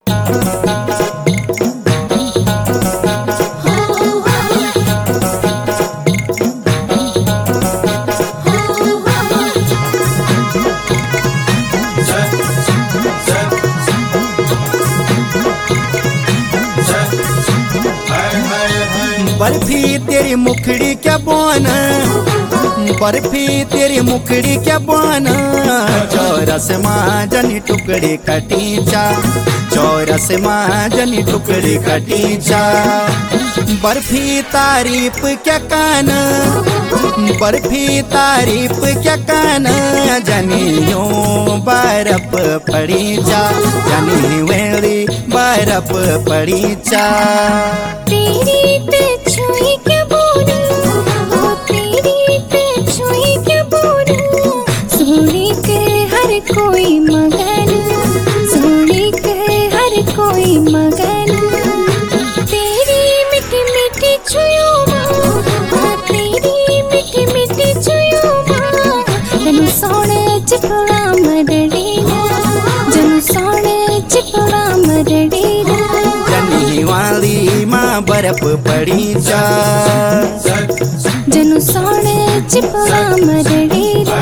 बर्फी तेरी मुखड़ी क्या बोन, बर्फी तेरी मुखड़ी क्या बोन, चौरस माजनी टुकड़ी कटीचा, चौरस माजनी टुकड़ी कटीचा। बर्फी तारीफ क्या कान, बर्फी तारीफ क्या कान, जनियों बर्फ पड़ीचा, जनी वेली बर्फ पड़ीचा। तेरी ते छुई क्या बोलूं, ओ तेरी ते छुई क्या बोलूं, सुनी के हर कोई मगन, सुनी के हर कोई मगन। तेरी मीठी मीठी छुयो मां, तेरी मीठी मीठी छुयो मां, जनु सोने चिपड़ा मरड़ीना, जनु सोने चिपड़ा मरड़ीना। जनी वाली माँ बर्फ पड़ीचा, जनु सोने चिपड़ा मरड़ीना।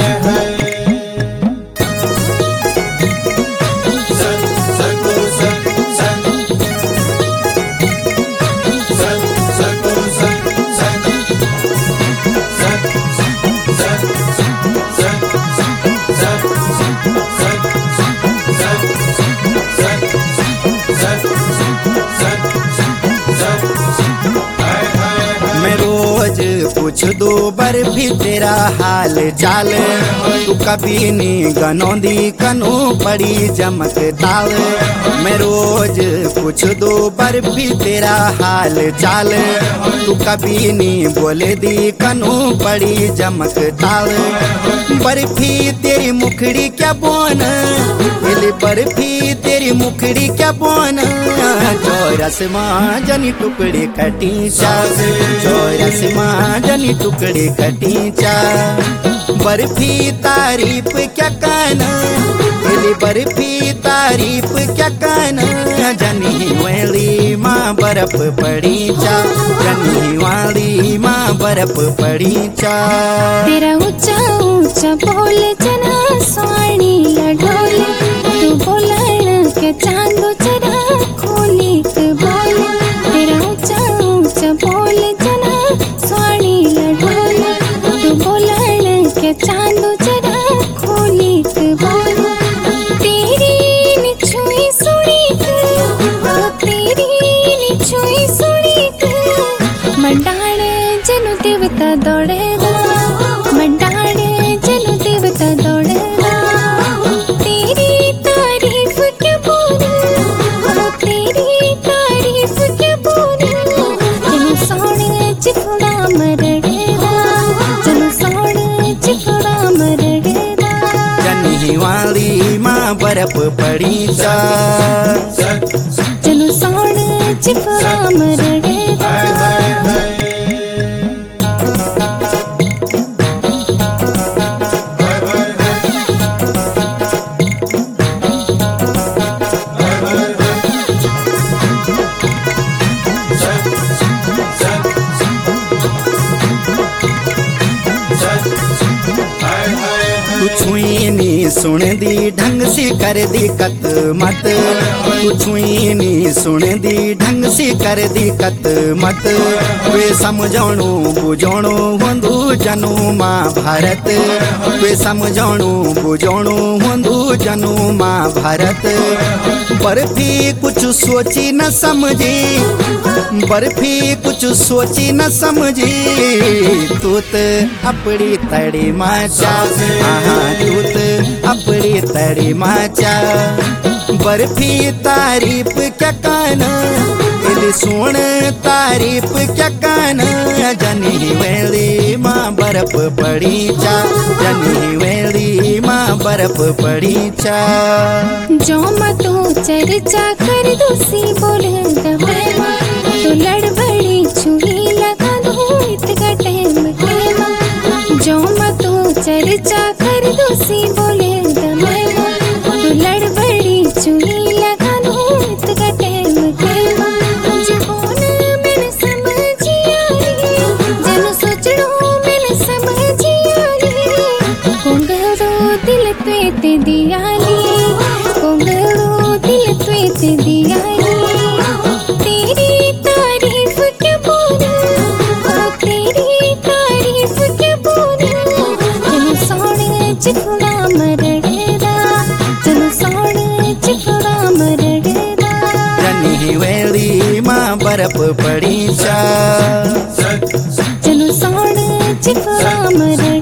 मैं रोज पूछ दो बर्फी तेरा हाल चाल, तू कभी नी गनौंदी कनो पड़ी जमक ताल। मैं रोज पूछ दो बर्फी तेरा हाल चाल, तू कभी नी बोले दी कनो पड़ी जमक ताल। बर्फी तेरी मुखड़ी क्या बोन, बर्फी तेरी मुखड़ी क्या बोन, चौरस माजनी टुकड़ी कटीचा, चौरस माजनी टुकड़ी कटीचा। बर्फी तारीफ क्या कान, बर्फी तारीफ क्या कान, जनी वाली माँ बर्फ पड़ीचा, जनी वाली माँ बर्फ पड़ीचा। तेरा ऊंचा ऊंचा बोले जना स्वाणी लडोले, तू बोलन के चांदो चरा खोली के बोले। तेरा ऊंचा ऊंचा बोले जना स्वाणी लडोले, तू बोलन के चांदो चरा खोली के बोले। तेरी नी छुई सुनी के, तेरी नी छुई सुनी के, मंडाणे जनु देवता दौड़ेगा, मंडाणे जनु देवता दौड़ेगा। तेरी तारीफ क्या बोलूं, तेरी तारीफ क्या बोलूं, जनु सोने चिपड़ा मरड़ेगा, जनु सोने चिपड़ा मरड़ेगा। जनी वाली माँ बर्फ पड़ीचा, जनु सोने चिपड़ा मरड़ेगा। तू छुई नी सुन दी ढंग से कर दी कत मत, तू छुई नी सुन दी ढंग से कर दी कत मत। वे समझणु बुझणु होंदु जनु माँ भारत, वे समझणु बुझणु होंदु जनु माँ भारत। बर्फी कुछ सोची न समझी, बर्फी कुछ सोची न समझी, तूत अपनी तड़ी माचा, तूत अपनी तड़ी माचा। बर्फी तारीफ क्या कान, सुन तारीफ क्या कान, जनी वेली माँ बर्फ पड़ीचा, जनी वेली माँ बर्फ पड़ीचा। जो मतो चर्चा कर दूसी बोले दबेवा, तो लड़बड़ी छुई लगा दो इतका टाइम केवा। जो मतो चर्चा कर दूसी बोले दबेवा, तो लड़बड़ी छुई लगा दो बर्फ पड़ी चा चलो सोण चिको राम रण